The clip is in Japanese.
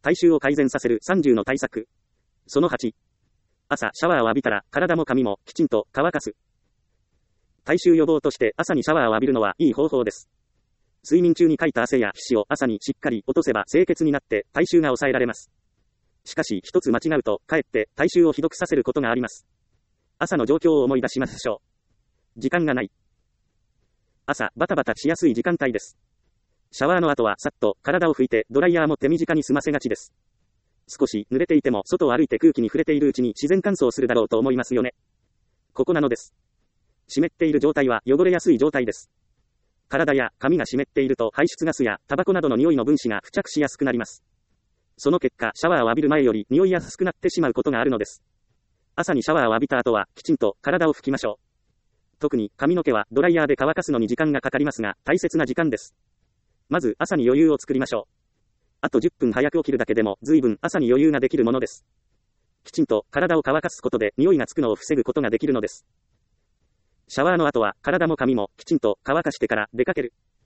体臭を改善させる30の対策。その8。朝シャワーを浴びたら体も髪もきちんと乾かす。体臭予防として朝にシャワーを浴びるのはいい方法です。睡眠中にかいた汗や皮脂を朝にしっかり落とせば清潔になって体臭が抑えられます。しかし一つ間違うとかえって体臭をひどくさせることがあります。朝の状況を思い出しましょう。時間がない。朝バタバタしやすい時間帯です。シャワーの後はさっと体を拭いてドライヤーも手短に済ませがちです。少し濡れていても外を歩いて空気に触れているうちに自然乾燥するだろうと思いますよね。ここなのです。湿っている状態は汚れやすい状態です。体や髪が湿っていると排出ガスやタバコなどの匂いの分子が付着しやすくなります。その結果、シャワーを浴びる前より匂いやすくなってしまうことがあるのです。朝にシャワーを浴びた後はきちんと体を拭きましょう。特に髪の毛はドライヤーで乾かすのに時間がかかりますが、大切な時間です。まず朝に余裕を作りましょう。あと10分早く起きるだけでも随分朝に余裕ができるものです。きちんと体を乾かすことで匂いがつくのを防ぐことができるのです。シャワーの後は体も髪もきちんと乾かしてから出かける。